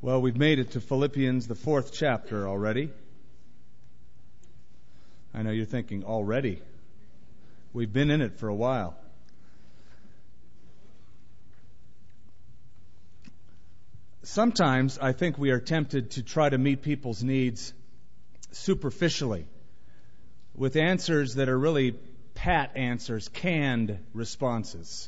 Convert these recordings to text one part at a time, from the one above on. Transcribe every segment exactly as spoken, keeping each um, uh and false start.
Well, we've made it to Philippians, the fourth chapter already. I know you're thinking, already? We've been in it for a while. Sometimes I think we are tempted to try to meet people's needs superficially with answers that are really pat answers, canned responses.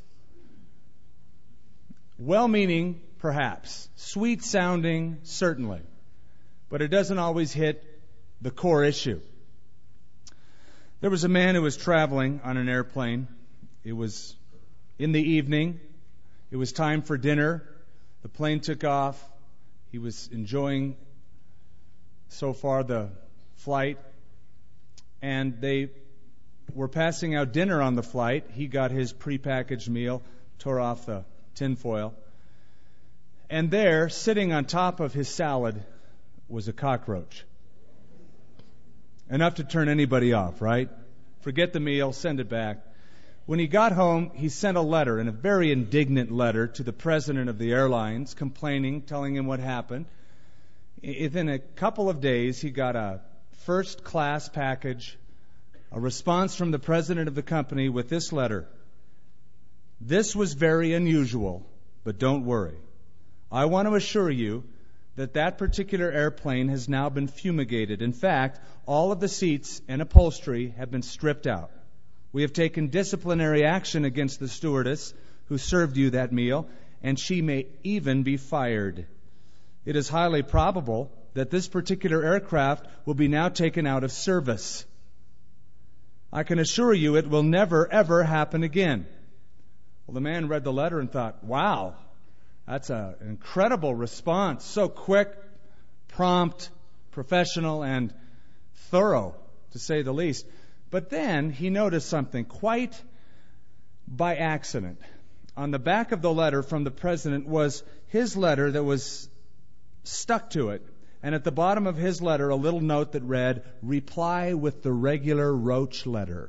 Well-meaning, perhaps. Sweet-sounding, certainly. But it doesn't always hit the core issue. There was a man who was traveling on an airplane. It was in the evening. It was time for dinner. The plane took off. He was enjoying so far the flight. And they were passing out dinner on the flight. He got his prepackaged meal, tore off the tinfoil. And there, sitting on top of his salad, was a cockroach. Enough to turn anybody off, right? Forget the meal, send it back. When he got home, he sent a letter, and a very indignant letter, to the president of the airlines, complaining, telling him what happened. Within a couple of days, he got a first-class package, a response from the president of the company with this letter. This was very unusual, but don't worry. I want to assure you that that particular airplane has now been fumigated. In fact, all of the seats and upholstery have been stripped out. We have taken disciplinary action against the stewardess who served you that meal, and she may even be fired. It is highly probable that this particular aircraft will be now taken out of service. I can assure you it will never, ever happen again. Well, the man read the letter and thought, wow, that's a, an incredible response. So quick, prompt, professional, and thorough, to say the least. But then he noticed something quite by accident. On the back of the letter from the president was his letter that was stuck to it. And at the bottom of his letter, a little note that read, reply with the regular roach letter.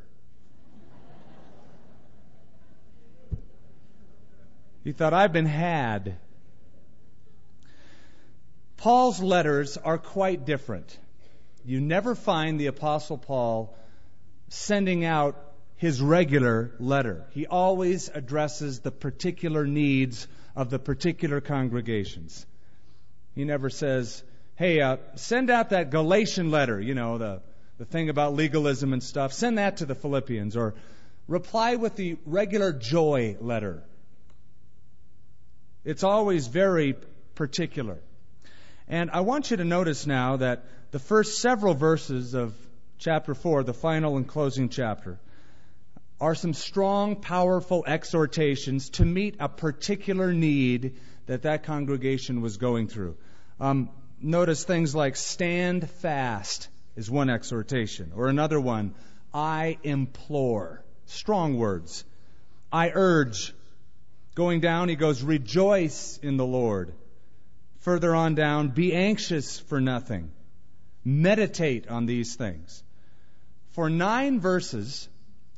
He thought, I've been had. Paul's letters are quite different. You never find the Apostle Paul sending out his regular letter. He always addresses the particular needs of the particular congregations. He never says, hey, uh, send out that Galatian letter, you know, the, the thing about legalism and stuff. Send that to the Philippians. Or reply with the regular joy letter. It's always very particular. And I want you to notice now that the first several verses of chapter four, the final and closing chapter, are some strong, powerful exhortations to meet a particular need that that congregation was going through. Um, notice things like stand fast is one exhortation. Or another one, I implore. Strong words. I urge. Going down, he goes, rejoice in the Lord. Further on down, be anxious for nothing. Meditate on these things. For nine verses,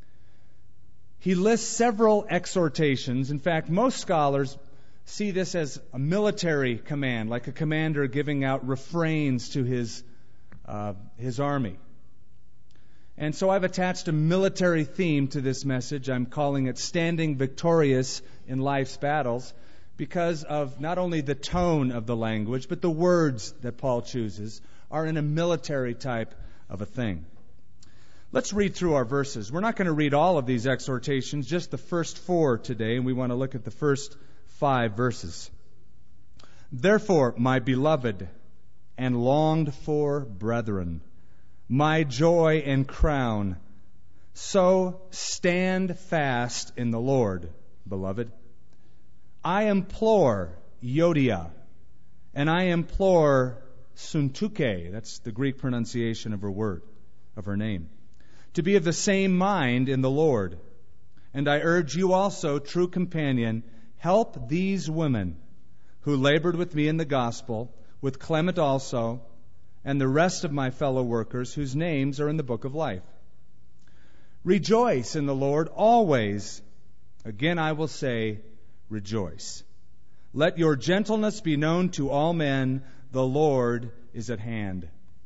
he lists several exhortations. In fact, most scholars see this as a military command, like a commander giving out refrains to his uh, his army. And so I've attached a military theme to this message. I'm calling it Standing Victorious in Life's Battles, because of not only the tone of the language, but the words that Paul chooses are in a military type of a thing. Let's read through our verses. We're not going to read all of these exhortations, just the first four today, and we want to look at the first five verses. Therefore, my beloved and longed for brethren, my joy and crown, so stand fast in the Lord, beloved. I implore Euodia, and I implore Syntyche, that's the Greek pronunciation of her word, of her name, to be of the same mind in the Lord. And I urge you also, true companion, help these women who labored with me in the gospel, with Clement also, and the rest of my fellow workers whose names are in the book of life. Rejoice in the Lord always. Again I will say, rejoice. Let your gentleness be known to all men. The Lord is at hand.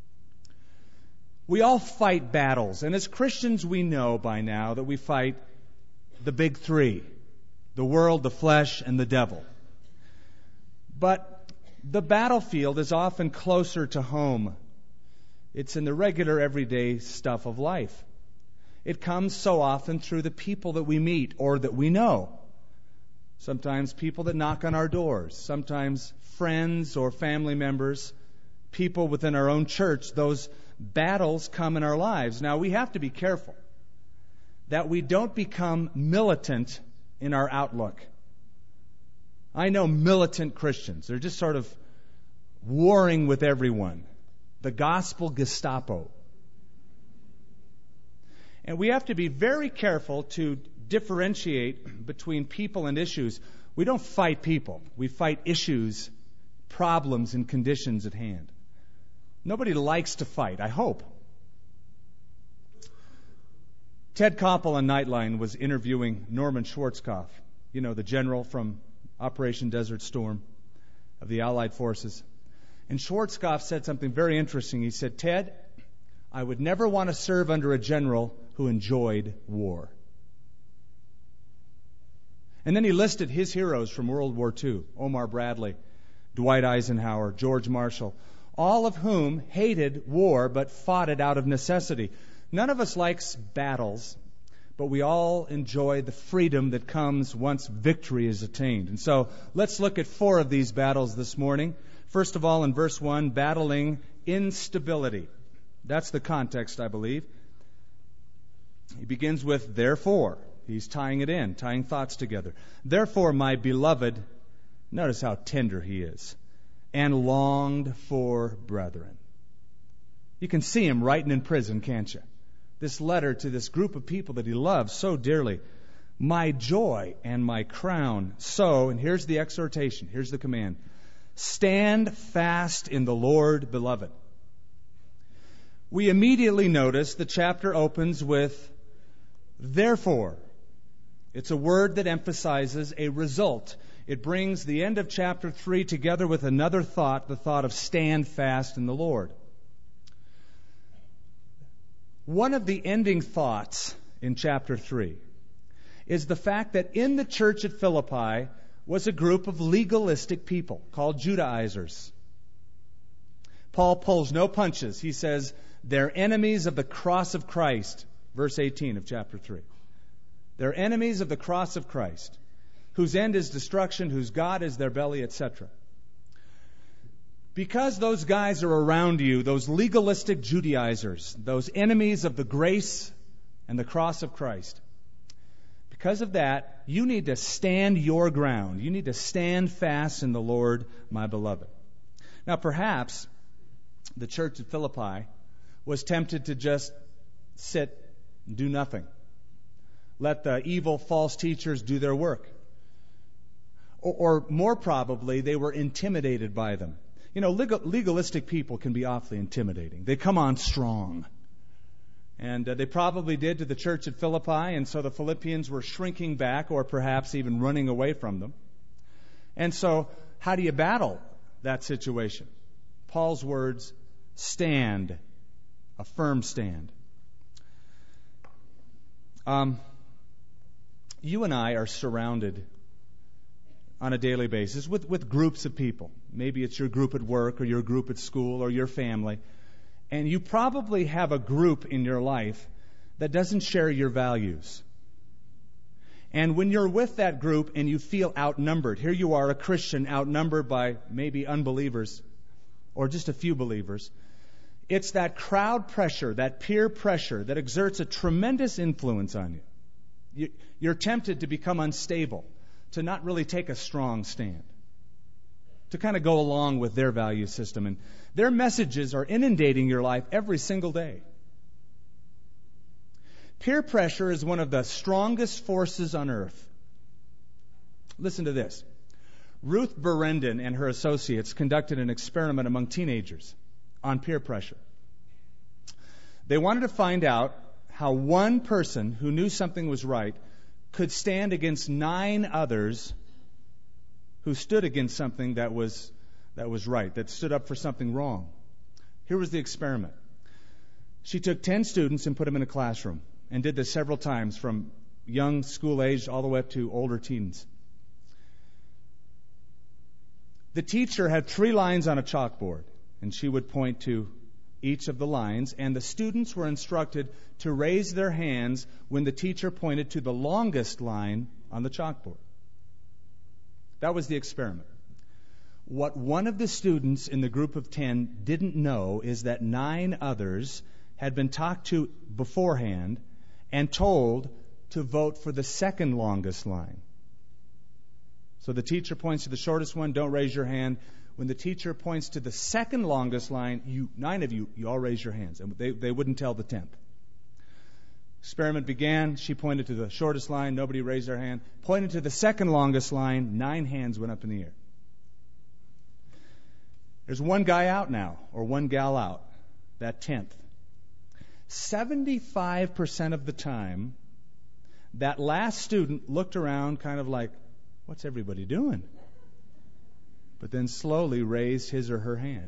We all fight battles, and as Christians we know by now that we fight the big three: the world, the flesh, and the devil. But the battlefield is often closer to home. It's in the regular, everyday stuff of life. It comes so often through the people that we meet or that we know. Sometimes people that knock on our doors, sometimes friends or family members, people within our own church. Those battles come in our lives. Now, we have to be careful that we don't become militant in our outlook. I know militant Christians. They're just sort of warring with everyone. The gospel Gestapo. And we have to be very careful to differentiate between people and issues. We don't fight people. We fight issues, problems, and conditions at hand. Nobody likes to fight, I hope. Ted Koppel on Nightline was interviewing Norman Schwarzkopf, you know, the general from Operation Desert Storm of the Allied forces. And Schwarzkopf said something very interesting. He said, "Ted, I would never want to serve under a general who enjoyed war." And then he listed his heroes from World War Two, Omar Bradley, Dwight Eisenhower, George Marshall, all of whom hated war but fought it out of necessity. None of us likes battles, but we all enjoy the freedom that comes once victory is attained. And so let's look at four of these battles this morning. First of all, in verse one, battling instability. That's the context, I believe. He begins with therefore. He's tying it in, tying thoughts together. Therefore, my beloved, notice how tender he is, and longed for brethren. You can see him writing in prison, can't you? This letter to this group of people that he loves so dearly. My joy and my crown. So, and here's the exhortation, here's the command. Stand fast in the Lord, beloved. We immediately notice the chapter opens with therefore. It's a word that emphasizes a result. It brings the end of chapter three together with another thought, the thought of stand fast in the Lord. One of the ending thoughts in chapter three is the fact that in the church at Philippi was a group of legalistic people called Judaizers. Paul pulls no punches. He says, they're enemies of the cross of Christ, verse eighteen of chapter three. They're enemies of the cross of Christ, whose end is destruction, whose God is their belly, et cetera. Because those guys are around you, those legalistic Judaizers, those enemies of the grace and the cross of Christ, because of that, you need to stand your ground. You need to stand fast in the Lord, my beloved. Now, perhaps the church at Philippi was tempted to just sit and do nothing. Let the evil false teachers do their work. Or, or more probably, they were intimidated by them. You know, legal, legalistic people can be awfully intimidating. They come on strong. And uh, they probably did to the church at Philippi, and so the Philippians were shrinking back or perhaps even running away from them. And so, how do you battle that situation? Paul's words, stand, a firm stand. Um, you and I are surrounded on a daily basis with, with groups of people. Maybe it's your group at work or your group at school or your family. And you probably have a group in your life that doesn't share your values. And when you're with that group and you feel outnumbered, here you are, a Christian, outnumbered by maybe unbelievers or just a few believers, it's that crowd pressure, that peer pressure that exerts a tremendous influence on you. You're tempted to become unstable, to not really take a strong stand, to kind of go along with their value system. And their messages are inundating your life every single day. Peer pressure is one of the strongest forces on earth. Listen to this. Ruth Berendon and her associates conducted an experiment among teenagers on peer pressure. They wanted to find out how one person who knew something was right could stand against nine others who stood against something that was that was right, that stood up for something wrong. Here was the experiment. She took ten students and put them in a classroom and did this several times, from young school age all the way up to older teens. The teacher had three lines on a chalkboard, and she would point to each of the lines, and the students were instructed to raise their hands when the teacher pointed to the longest line on the chalkboard. That was the experiment. What one of the students in the group of ten didn't know is that nine others had been talked to beforehand and told to vote for the second longest line. So the teacher points to the shortest one, don't raise your hand. When the teacher points to the second longest line, you nine of you, you all raise your hands. And they, they wouldn't tell the tenth. Experiment began. She pointed to the shortest line. Nobody raised their hand. Pointed to the second longest line. Nine hands went up in the air. There's one guy out now, or one gal out, that tenth. seventy-five percent of the time, that last student looked around kind of like, what's everybody doing? But then slowly raised his or her hand.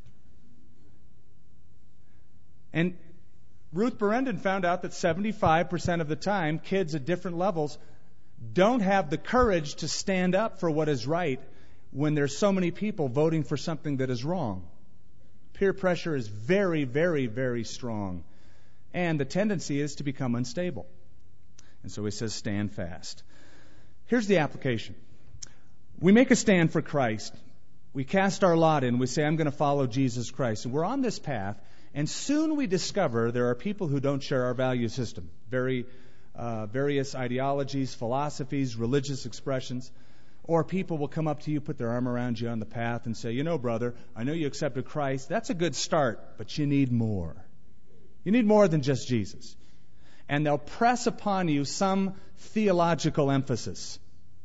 And Ruth Berendon found out that seventy-five percent of the time, kids at different levels don't have the courage to stand up for what is right when there's so many people voting for something that is wrong. Peer pressure is very, very, very strong. And the tendency is to become unstable. And so he says, stand fast. Here's the application. We make a stand for Christ. We cast our lot in. We say, I'm going to follow Jesus Christ. And we're on this path. And soon we discover there are people who don't share our value system. Very, uh, various ideologies, philosophies, religious expressions. Or people will come up to you, put their arm around you on the path and say, you know, brother, I know you accepted Christ. That's a good start, but you need more. You need more than just Jesus. And they'll press upon you some theological emphasis.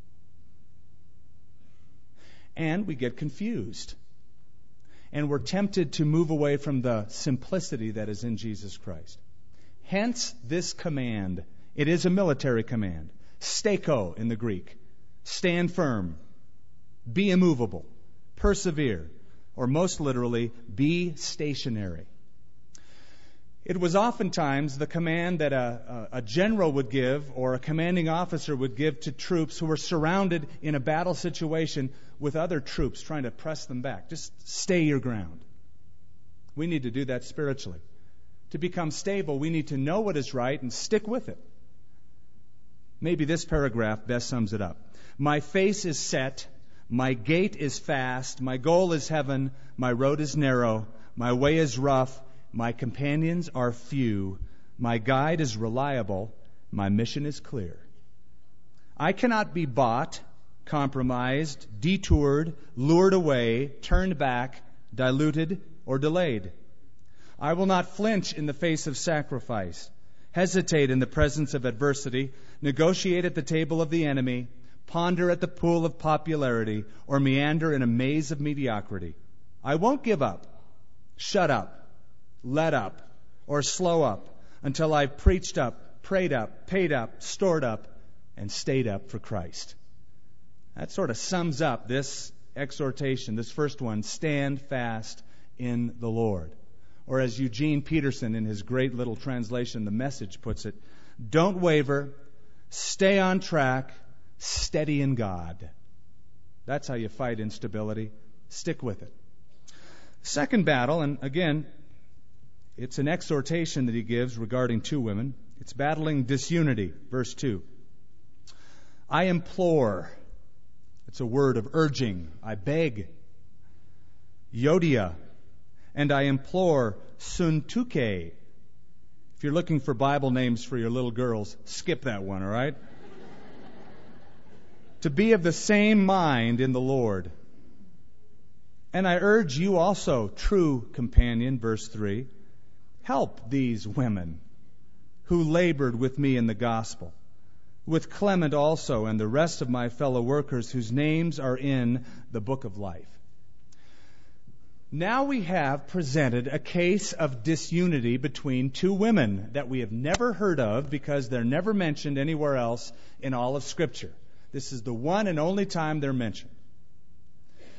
And we get confused. And we're tempted to move away from the simplicity that is in Jesus Christ. Hence this command. It is a military command. Steko in the Greek. Stand firm. Be immovable. Persevere. Or most literally, be stationary. It was oftentimes the command that a, a, a general would give or a commanding officer would give to troops who were surrounded in a battle situation with other troops trying to press them back. Just stay your ground. We need to do that spiritually. To become stable, we need to know what is right and stick with it. Maybe this paragraph best sums it up. My face is set, my gait is fast, my goal is heaven, my road is narrow, my way is rough, my companions are few, my guide is reliable, my mission is clear. I cannot be bought, compromised, detoured, lured away, turned back, diluted, or delayed. I will not flinch in the face of sacrifice, hesitate in the presence of adversity, negotiate at the table of the enemy, ponder at the pool of popularity, or meander in a maze of mediocrity. I won't give up, shut up, let up, or slow up until I've preached up, prayed up, paid up, stored up, and stayed up for Christ. That sort of sums up this exhortation, this first one, stand fast in the Lord. Or as Eugene Peterson in his great little translation, The Message, puts it, don't waver, stay on track, steady in God. That's how you fight instability. Stick with it. Second battle, and again, it's an exhortation that he gives regarding two women. It's battling disunity, verse two. I implore. It's a word of urging. I beg. Yodia. And I implore Suntuke. If you're looking for Bible names for your little girls, skip that one, all right? To be of the same mind in the Lord. And I urge you also, true companion, verse three, help these women who labored with me in the gospel, with Clement also and the rest of my fellow workers whose names are in the book of life. Now we have presented a case of disunity between two women that we have never heard of because they're never mentioned anywhere else in all of Scripture. This is the one and only time they're mentioned.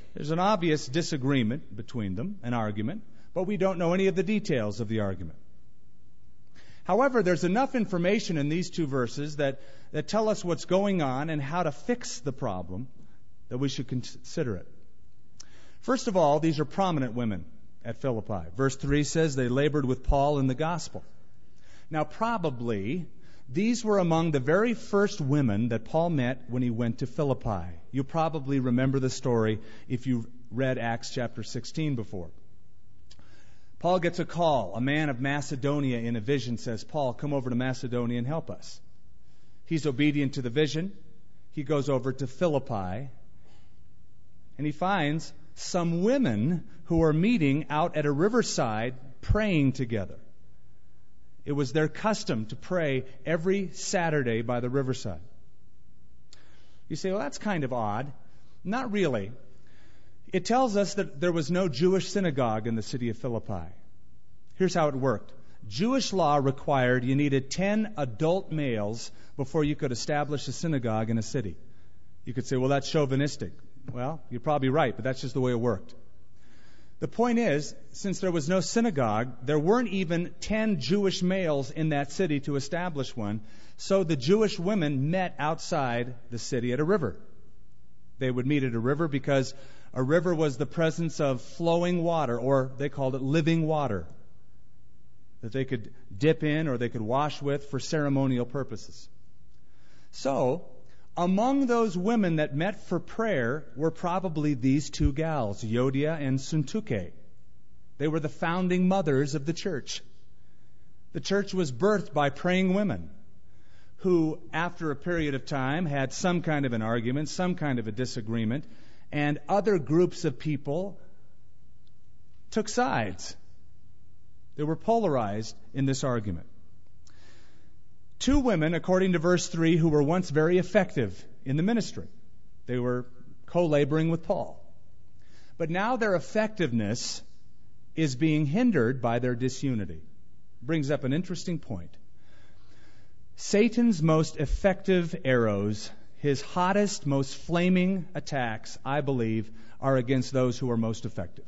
There's an obvious disagreement between them, an argument, but we don't know any of the details of the argument. However, there's enough information in these two verses that, that tell us what's going on and how to fix the problem that we should consider it. First of all, these are prominent women at Philippi. Verse three says they labored with Paul in the gospel. Now, probably, these were among the very first women that Paul met when he went to Philippi. You probably remember the story if you read Acts chapter sixteen before. Paul gets a call. A man of Macedonia in a vision says, Paul, come over to Macedonia and help us. He's obedient to the vision. He goes over to Philippi, and he finds some women who are meeting out at a riverside praying together. It was their custom to pray every Saturday by the riverside. You say, well, that's kind of odd. Not really. It tells us that there was no Jewish synagogue in the city of Philippi. Here's how it worked. Jewish law required you needed ten adult males before you could establish a synagogue in a city. You could say, well, that's chauvinistic. Well, you're probably right, but that's just the way it worked. The point is, since there was no synagogue, there weren't even ten Jewish males in that city to establish one, so the Jewish women met outside the city at a river. They would meet at a river because a river was the presence of flowing water, or they called it living water, that they could dip in or they could wash with for ceremonial purposes. So, among those women that met for prayer were probably these two gals, Euodia and Syntyche. They were the founding mothers of the church. The church was birthed by praying women who, after a period of time, had some kind of an argument, some kind of a disagreement, and other groups of people took sides. They were polarized in this argument. Two women, according to verse three, who were once very effective in the ministry. They were co-laboring with Paul. But now their effectiveness is being hindered by their disunity. Brings up an interesting point. Satan's most effective arrows, his hottest, most flaming attacks, I believe, are against those who are most effective.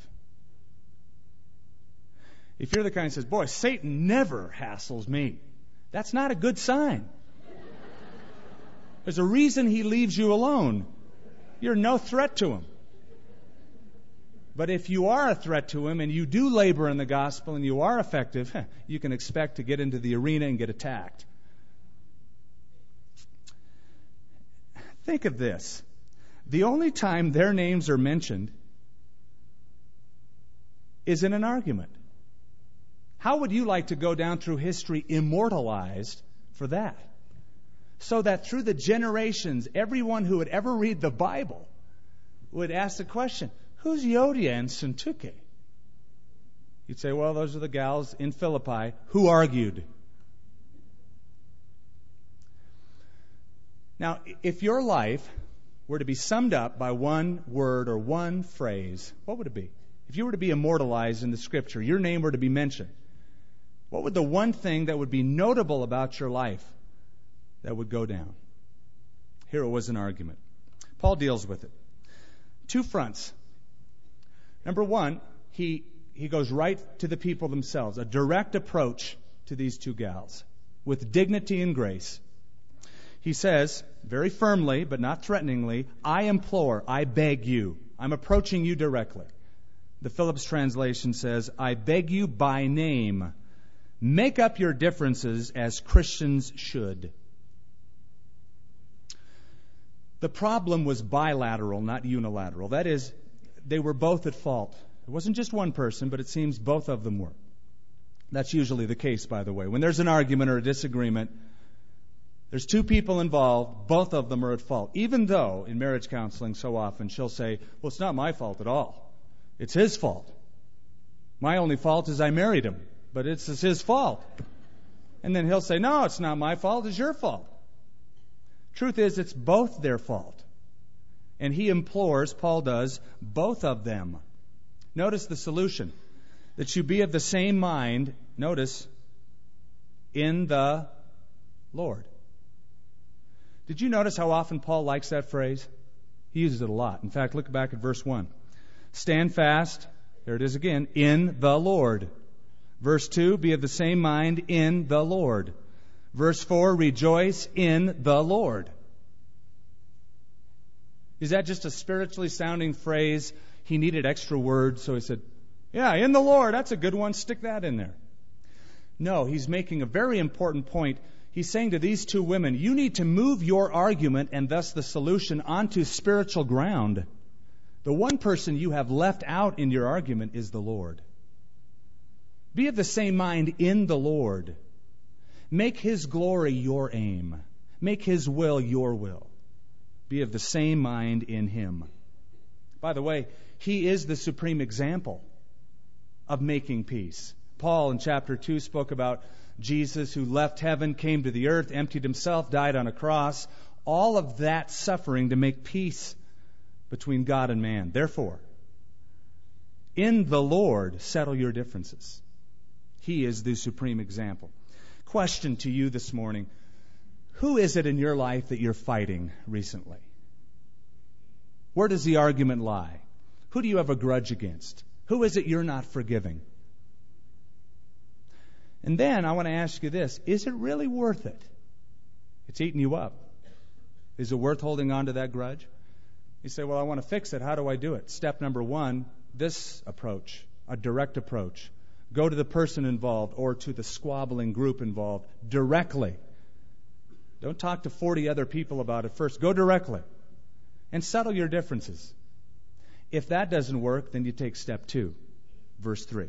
If you're the kind that says, boy, Satan never hassles me, that's not a good sign. There's a reason he leaves you alone. You're no threat to him. But if you are a threat to him and you do labor in the gospel and you are effective, you can expect to get into the arena and get attacked. Think of this. The only time their names are mentioned is in an argument. How would you like to go down through history immortalized for that? So that through the generations, everyone who would ever read the Bible would ask the question, who's Euodia and Syntyche? You'd say, well, those are the gals in Philippi who argued. Now, if your life were to be summed up by one word or one phrase, what would it be? If you were to be immortalized in the Scripture, your name were to be mentioned, what would the one thing that would be notable about your life that would go down? Here it was an argument. Paul deals with it. Two fronts. Number one, he he goes right to the people themselves, a direct approach to these two gals with dignity and grace. He says, very firmly but not threateningly, I implore, I beg you. I'm approaching you directly. The Phillips translation says, I beg you by name. Make up your differences as Christians should. The problem was bilateral, not unilateral. That is, they were both at fault. It wasn't just one person, but it seems both of them were. That's usually the case, by the way. When there's an argument or a disagreement, there's two people involved, both of them are at fault. Even though, in marriage counseling so often, she'll say, well, it's not my fault at all. It's his fault. My only fault is I married him, but it's his fault. And then he'll say, no, it's not my fault, it's your fault. Truth is, it's both their fault. And he implores, Paul does, both of them. Notice the solution. That you be of the same mind, notice, in the Lord. Did you notice how often Paul likes that phrase? He uses it a lot. In fact, look back at verse one. Stand fast, there it is again, in the Lord. Verse two, be of the same mind in the Lord. Verse four, rejoice in the Lord. Is that just a spiritually sounding phrase? He needed extra words, so he said, yeah, in the Lord, that's a good one, stick that in there. No, he's making a very important point. He's saying to these two women, you need to move your argument and thus the solution onto spiritual ground. The one person you have left out in your argument is the Lord. Be of the same mind in the Lord. Make His glory your aim. Make His will your will. Be of the same mind in Him. By the way, He is the supreme example of making peace. Paul in chapter two spoke about Jesus who left heaven, came to the earth, emptied Himself, died on a cross. All of that suffering to make peace between God and man. Therefore, in the Lord, settle your differences. He is the supreme example. Question to you this morning. Who is it in your life that you're fighting recently? Where does the argument lie? Who do you have a grudge against? Who is it you're not forgiving? And then I want to ask you this. Is it really worth it? It's eating you up. Is it worth holding on to that grudge? You say, well, I want to fix it. How do I do it? Step number one, this approach, a direct approach. Go to the person involved or to the squabbling group involved directly. Don't talk to forty other people about it first. Go directly and settle your differences. If that doesn't work, then you take step two, verse three.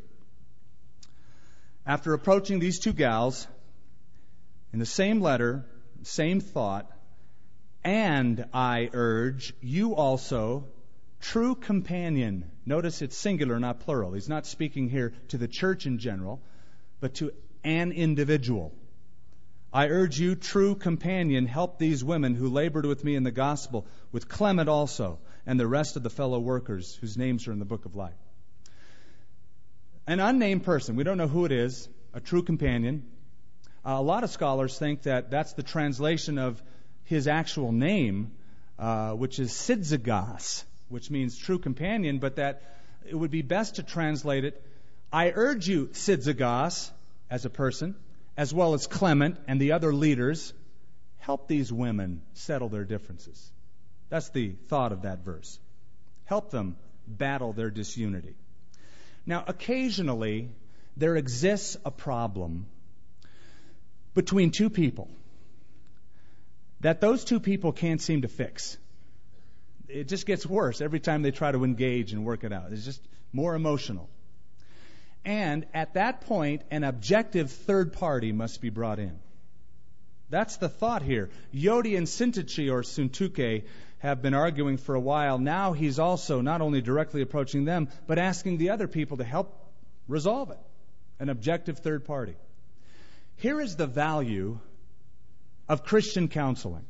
After approaching these two gals in the same letter, same thought, and I urge you also, true companion. Notice it's singular, not plural. He's not speaking here to the church in general, but to an individual. I urge you, true companion, help these women who labored with me in the gospel, with Clement also, and the rest of the fellow workers whose names are in the book of life. An unnamed person, we don't know who it is, a true companion. Uh, a lot of scholars think that that's the translation of his actual name, uh, which is Syzygas, which means true companion, but that it would be best to translate it, I urge you, Syzygas, as a person, as well as Clement and the other leaders, help these women settle their differences. That's the thought of that verse. Help them battle their disunity. Now, occasionally, there exists a problem between two people that those two people can't seem to fix. It just gets worse every time they try to engage and work it out. It's just more emotional. And at that point, an objective third party must be brought in. That's the thought here. Yodi and Syntyche, or Syntyche, have been arguing for a while. Now he's also not only directly approaching them, but asking the other people to help resolve it. An objective third party. Here is the value of Christian counseling.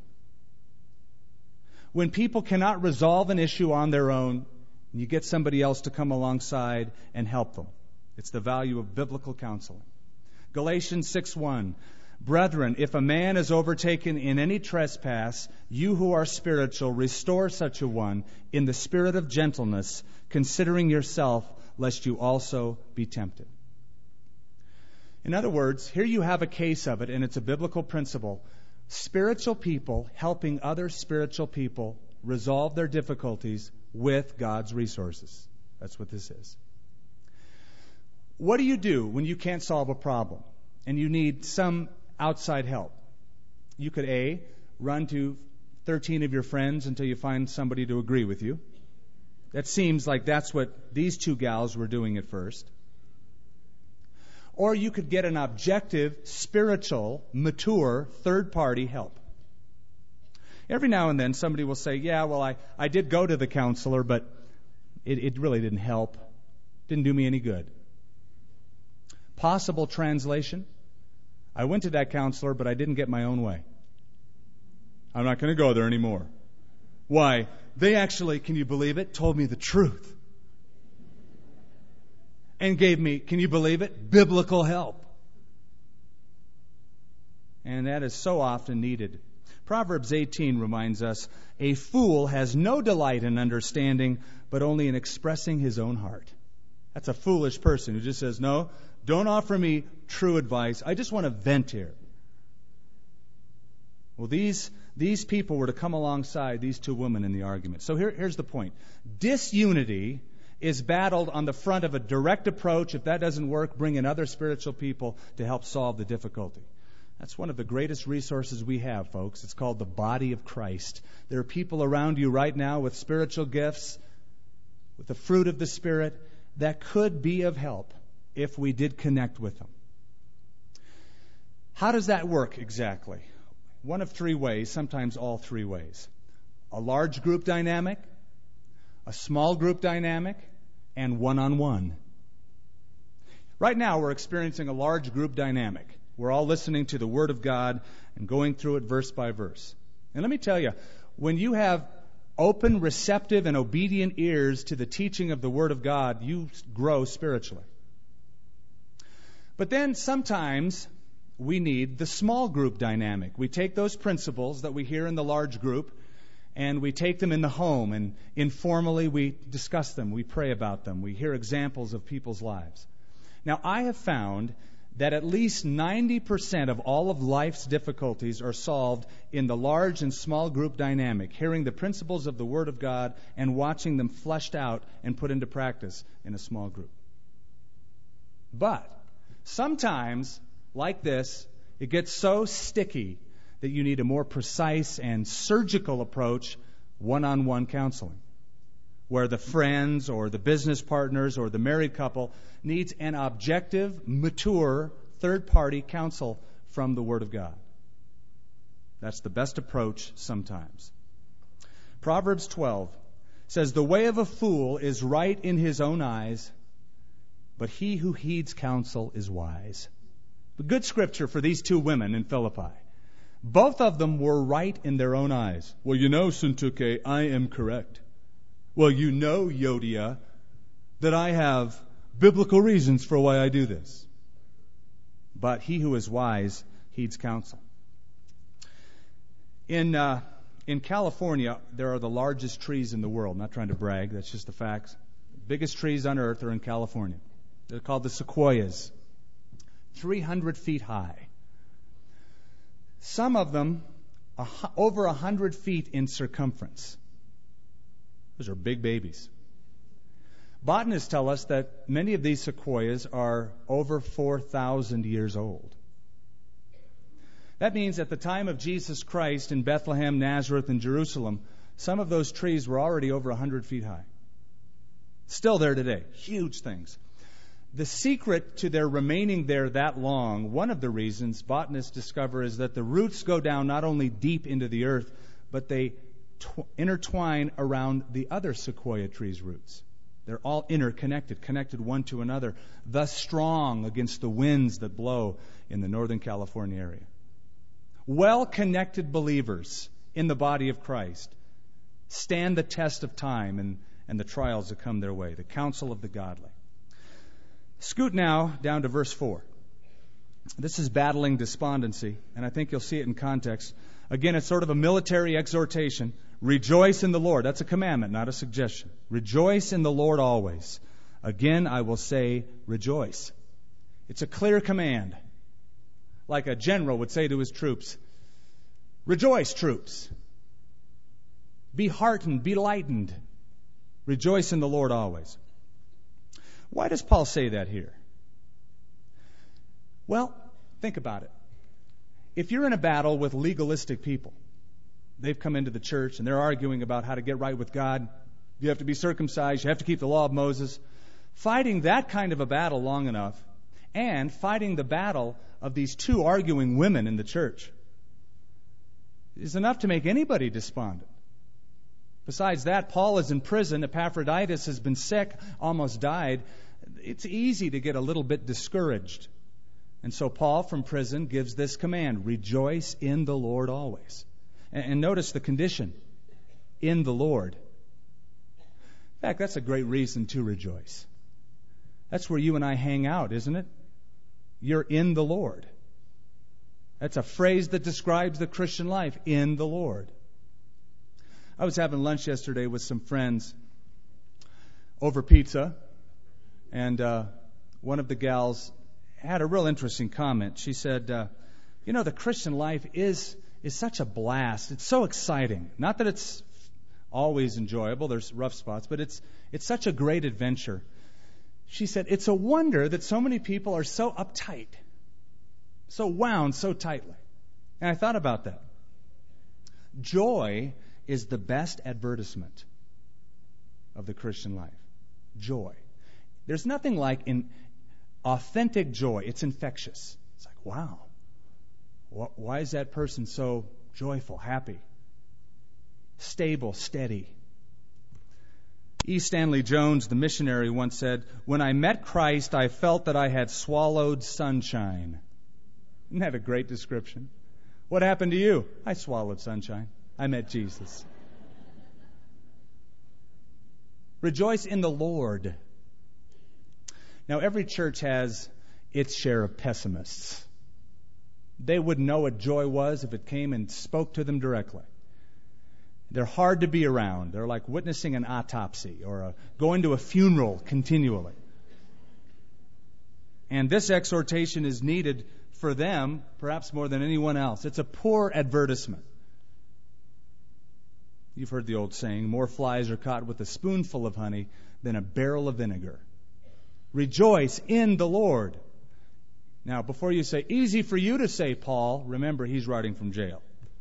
When people cannot resolve an issue on their own, you get somebody else to come alongside and help them. It's the value of biblical counseling. Galatians six one. Brethren, if a man is overtaken in any trespass, you who are spiritual, restore such a one in the spirit of gentleness, considering yourself, lest you also be tempted. In other words, here you have a case of it, and it's a biblical principle. Spiritual people helping other spiritual people resolve their difficulties with God's resources. That's what this is. What do you do when you can't solve a problem and you need some outside help? You could A, run to thirteen of your friends until you find somebody to agree with you. That seems like that's what these two gals were doing at first. Or you could get an objective, spiritual, mature, third-party help. Every now and then somebody will say, yeah, well, I, I did go to the counselor, but it, it really didn't help. Didn't do me any good. Possible translation, I went to that counselor, but I didn't get my own way. I'm not going to go there anymore. Why? They actually, can you believe it, told me the truth. And gave me, can you believe it, biblical help. And that is so often needed. Proverbs eighteen reminds us, a fool has no delight in understanding, but only in expressing his own heart. That's a foolish person who just says, no, don't offer me true advice. I just want to vent here. Well, these these people were to come alongside these two women in the argument. So here, here's the point. Disunity is battled on the front of a direct approach. If that doesn't work, bring in other spiritual people to help solve the difficulty. That's one of the greatest resources we have, folks. It's called the body of Christ. There are people around you right now with spiritual gifts, with the fruit of the Spirit, that could be of help if we did connect with them. How does that work exactly? One of three ways, sometimes all three ways. A large group dynamic, a small group dynamic, and one-on-one. Right now we're experiencing a large group dynamic. We're all listening to the Word of God and going through it verse by verse. And let me tell you, when you have open, receptive, and obedient ears to the teaching of the Word of God, you grow spiritually. But then sometimes we need the small group dynamic. We take those principles that we hear in the large group and we take them in the home, and informally we discuss them, we pray about them, we hear examples of people's lives. Now, I have found that at least ninety percent of all of life's difficulties are solved in the large and small group dynamic, hearing the principles of the Word of God and watching them fleshed out and put into practice in a small group. But sometimes, like this, it gets so sticky that you need a more precise and surgical approach, one-on-one counseling, where the friends or the business partners or the married couple needs an objective, mature, third-party counsel from the Word of God. That's the best approach sometimes. Proverbs twelve says, "The way of a fool is right in his own eyes, but he who heeds counsel is wise." A good scripture for these two women in Philippi. Both of them were right in their own eyes. Well, you know, Suntuke, I am correct. Well, you know, Yodia, that I have biblical reasons for why I do this. But he who is wise heeds counsel. In uh, in California, there are the largest trees in the world. I'm not trying to brag, that's just the facts. The biggest trees on earth are in California. They're called the sequoias. three hundred feet high. Some of them a, over one hundred feet in circumference. Those are big babies. Botanists tell us that many of these sequoias are over four thousand years old. That means at the time of Jesus Christ in Bethlehem, Nazareth, and Jerusalem, some of those trees were already over one hundred feet high. Still there today. Huge things. The secret to their remaining there that long, one of the reasons botanists discover, is that the roots go down not only deep into the earth, but they tw- intertwine around the other sequoia trees' roots. They're all interconnected, connected one to another, thus strong against the winds that blow in the Northern California area. Well-connected believers in the body of Christ stand the test of time and, and the trials that come their way, the counsel of the godly. Scoot now down to verse four. This is battling despondency, and I think you'll see it in context. Again, it's sort of a military exhortation. Rejoice in the Lord. That's a commandment, not a suggestion. Rejoice in the Lord always. Again, I will say, rejoice. It's a clear command. Like a general would say to his troops, rejoice, troops. Be heartened, be lightened. Rejoice in the Lord always. Why does Paul say that here? Well, think about it. If you're in a battle with legalistic people, they've come into the church and they're arguing about how to get right with God. You have to be circumcised. You have to keep the law of Moses. Fighting that kind of a battle long enough, and fighting the battle of these two arguing women in the church, is enough to make anybody despondent. Besides that, Paul is in prison. Epaphroditus has been sick, almost died. It's easy to get a little bit discouraged. And so Paul from prison gives this command, rejoice in the Lord always. And, and notice the condition, in the Lord. In fact, that's a great reason to rejoice. That's where you and I hang out, isn't it? You're in the Lord. That's a phrase that describes the Christian life, in the Lord. I was having lunch yesterday with some friends over pizza, and uh, one of the gals had a real interesting comment. She said, uh, you know, the Christian life is is such a blast. It's so exciting. Not that it's always enjoyable. There's rough spots, but it's it's such a great adventure. She said, it's a wonder that so many people are so uptight, so wound so tightly. And I thought about that. Joy is the best advertisement of the Christian life. Joy. There's nothing like in authentic joy. It's infectious. It's like, wow, why is that person so joyful, happy, stable, steady? E. Stanley Jones, the missionary, once said, when I met Christ, I felt that I had swallowed sunshine. Isn't that a great description? What happened to you? I swallowed sunshine. I met Jesus. Rejoice in the Lord. Now, every church has its share of pessimists. They wouldn't know what joy was if it came and spoke to them directly. They're hard to be around. They're like witnessing an autopsy or a, going to a funeral continually. And this exhortation is needed for them, perhaps more than anyone else. It's a poor advertisement. You've heard the old saying, more flies are caught with a spoonful of honey than a barrel of vinegar. Rejoice in the Lord. Now, before you say, easy for you to say, Paul, remember he's writing from jail.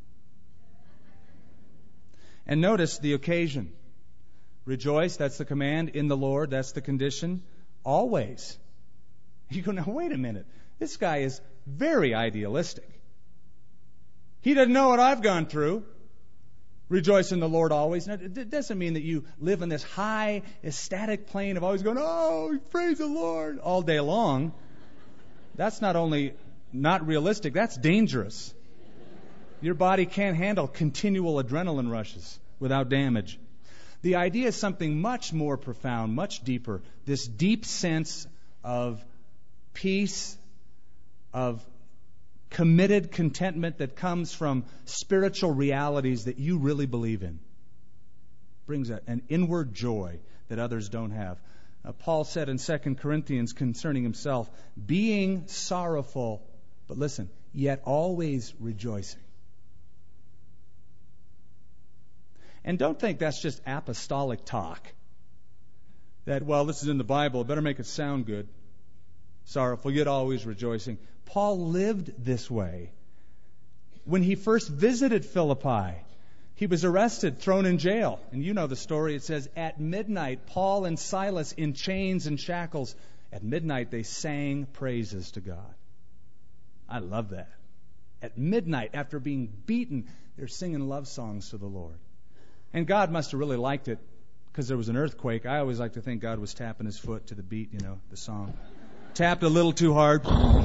And notice the occasion. Rejoice, that's the command. In the Lord, that's the condition. Always. You go, now wait a minute. This guy is very idealistic. He doesn't know what I've gone through. Rejoice in the Lord always. Now, it doesn't mean that you live in this high, ecstatic plane of always going, oh, praise the Lord, all day long. That's not only not realistic, that's dangerous. Your body can't handle continual adrenaline rushes without damage. The idea is something much more profound, much deeper. This deep sense of peace, of committed contentment that comes from spiritual realities that you really believe in. Brings a, an inward joy that others don't have. Uh, Paul said in Second Corinthians concerning himself, being sorrowful, but listen, yet always rejoicing. And don't think that's just apostolic talk. That, well, this is in the Bible, better make it sound good. Sorrowful, yet always rejoicing. Paul lived this way. When he first visited Philippi, he was arrested, thrown in jail. And you know the story. It says, at midnight, Paul and Silas in chains and shackles. At midnight, they sang praises to God. I love that. At midnight, after being beaten, they're singing love songs to the Lord. And God must have really liked it because there was an earthquake. I always like to think God was tapping his foot to the beat, you know, the song. Tapped a little too hard.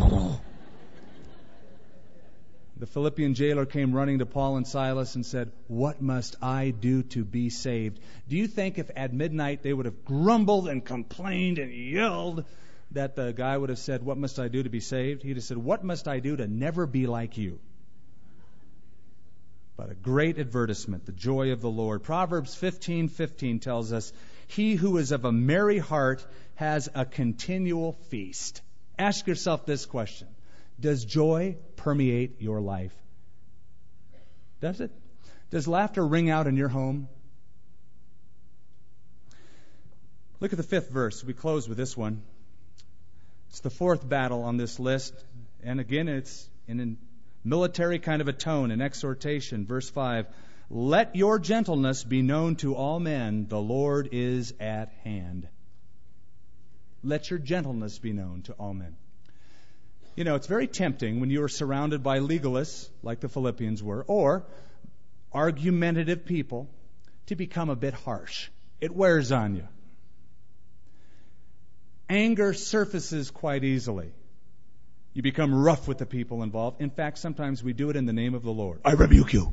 The Philippian jailer came running to Paul and Silas and said, what must I do to be saved? Do you think if at midnight they would have grumbled and complained and yelled that the guy would have said, what must I do to be saved? He'd have said, what must I do to never be like you? But a great advertisement, the joy of the Lord. Proverbs fifteen fifteen tells us, he who is of a merry heart has a continual feast. Ask yourself this question. Does joy permeate your life? Does it? Does laughter ring out in your home? Look at the fifth verse. We close with this one. It's the fourth battle on this list. And again, it's in a military kind of a tone, an exhortation. Verse five, let your gentleness be known to all men. The Lord is at hand. Let your gentleness be known to all men. You know, it's very tempting when you are surrounded by legalists, like the Philippians were, or argumentative people, to become a bit harsh. It wears on you. Anger surfaces quite easily. You become rough with the people involved. In fact, sometimes we do it in the name of the Lord. I rebuke you.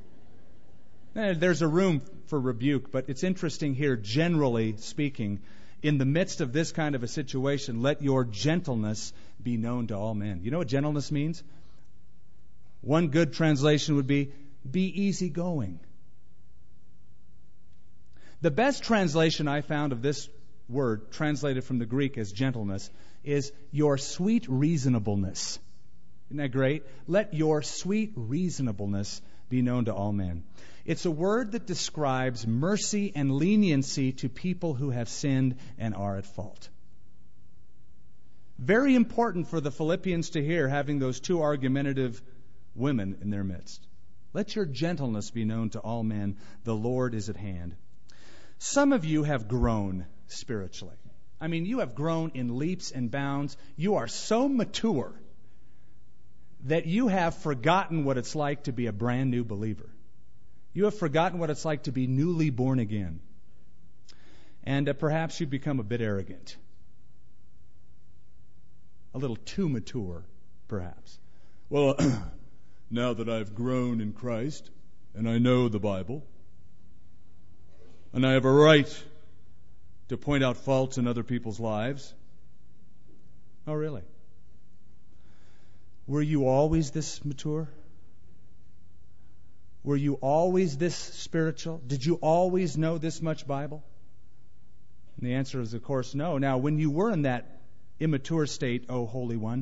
There's a room for rebuke, but it's interesting here, generally speaking, in the midst of this kind of a situation, let your gentleness be known to all men. You know what gentleness means? One good translation would be, be easygoing. The best translation I found of this word, translated from the Greek as gentleness, is your sweet reasonableness. Isn't that great? Let your sweet reasonableness be known to all men. It's a word that describes mercy and leniency to people who have sinned and are at fault. Very important for the Philippians to hear, having those two argumentative women in their midst. Let your gentleness be known to all men. The Lord is at hand. Some of you have grown spiritually. I mean, you have grown in leaps and bounds. You are so mature that you have forgotten what it's like to be a brand new believer. You have forgotten what it's like to be newly born again. And uh, perhaps you've become a bit arrogant. A little too mature, perhaps. Well, now that I've grown in Christ, and I know the Bible, and I have a right to point out faults in other people's lives. Oh, really? Were you always this mature? Were you always this spiritual? Did you always know this much Bible? And the answer is, of course, no. Now, when you were in that immature state, oh, Holy One,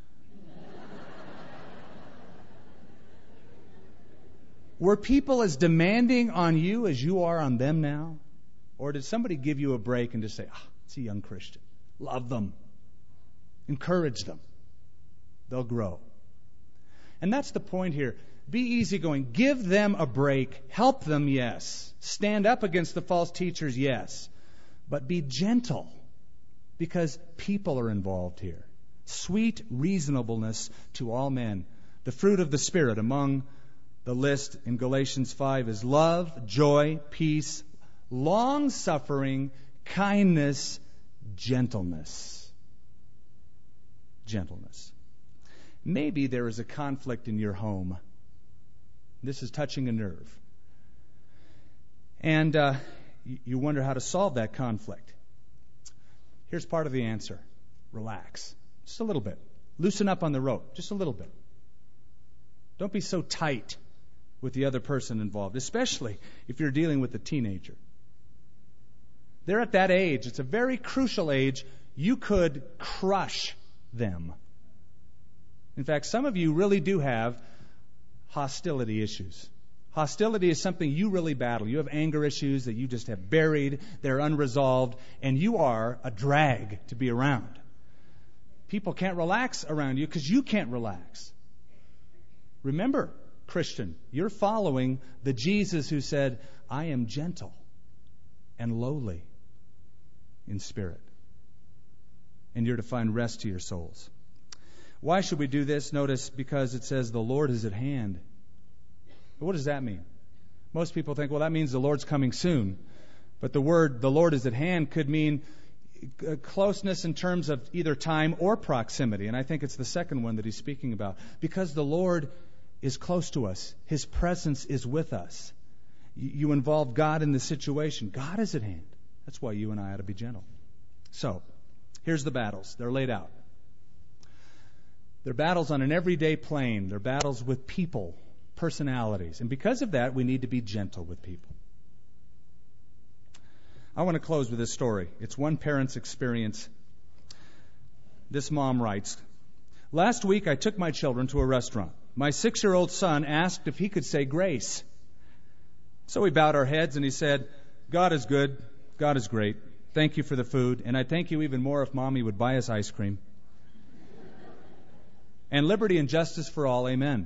were people as demanding on you as you are on them now? Or did somebody give you a break and just say, ah, it's a young Christian. Love them. Encourage them. They'll grow. And that's the point here. Be easygoing. Give them a break. Help them, yes. Stand up against the false teachers, yes. But be gentle, because people are involved here. Sweet reasonableness to all men. The fruit of the Spirit among the list in Galatians five is love, joy, peace, long-suffering, kindness, gentleness. Gentleness. Maybe there is a conflict in your home. This is touching a nerve. And uh, you wonder how to solve that conflict. Here's part of the answer. Relax. Just a little bit. Loosen up on the rope. Just a little bit. Don't be so tight with the other person involved, especially if you're dealing with a teenager. They're at that age. It's a very crucial age. You could crush them. In fact, some of you really do have hostility issues. Hostility is something you really battle. You have anger issues that you just have buried. They're unresolved. And you are a drag to be around. People can't relax around you because you can't relax. Remember, Christian, you're following the Jesus who said, I am gentle and lowly in spirit. And you're to find rest to your souls. Why should we do this? Notice, because it says the Lord is at hand. What does that mean? Most people think, well, that means the Lord's coming soon. But the word, the Lord is at hand, could mean closeness in terms of either time or proximity. And I think it's the second one that he's speaking about. Because the Lord is close to us. His presence is with us. You involve God in the situation. God is at hand. That's why you and I ought to be gentle. So, here's the battles. They're laid out. They're battles on an everyday plane. They're battles with people, personalities. And because of that, we need to be gentle with people. I want to close with this story. It's one parent's experience. This mom writes, last week I took my children to a restaurant. My six-year-old son asked if he could say grace. So we bowed our heads and he said, God is good. God is great. Thank you for the food. And I'd thank you even more if Mommy would buy us ice cream. And liberty and justice for all. Amen.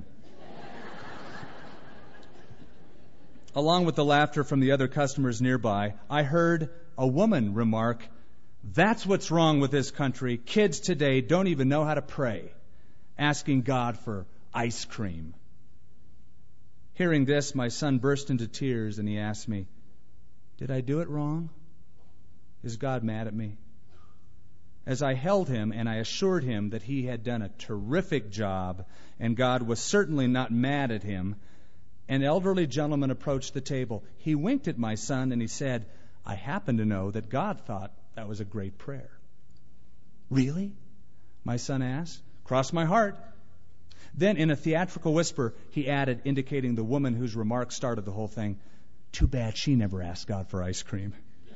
Along with the laughter from the other customers nearby, I heard a woman remark, that's what's wrong with this country. Kids today don't even know how to pray, asking God for ice cream. Hearing this, my son burst into tears and he asked me, did I do it wrong? Is God mad at me? As I held him and I assured him that he had done a terrific job and God was certainly not mad at him, an elderly gentleman approached the table. He winked at my son and he said, I happen to know that God thought that was a great prayer. Really? My son asked. Cross my heart. Then, in a theatrical whisper, he added, indicating the woman whose remarks started the whole thing, too bad she never asked God for ice cream.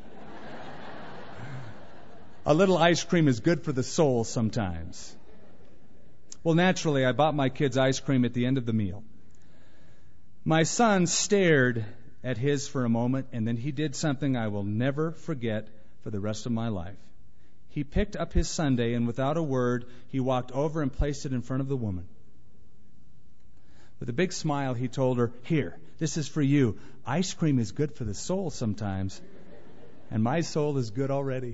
A little ice cream is good for the soul sometimes. Well, naturally, I bought my kids ice cream at the end of the meal. My son stared at his for a moment, and then he did something I will never forget for the rest of my life. He picked up his sundae, and without a word, he walked over and placed it in front of the woman. With a big smile, he told her, here, this is for you. Ice cream is good for the soul sometimes, and my soul is good already.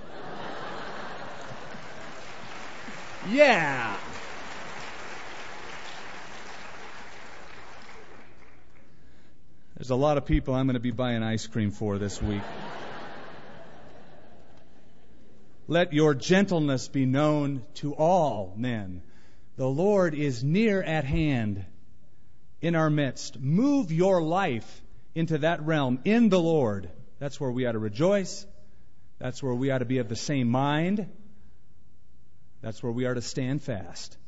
Yeah! There's a lot of people I'm going to be buying ice cream for this week. Let your gentleness be known to all men. The Lord is near at hand in our midst. Move your life into that realm in the Lord. That's where we ought to rejoice. That's where we ought to be of the same mind. That's where we are to stand fast.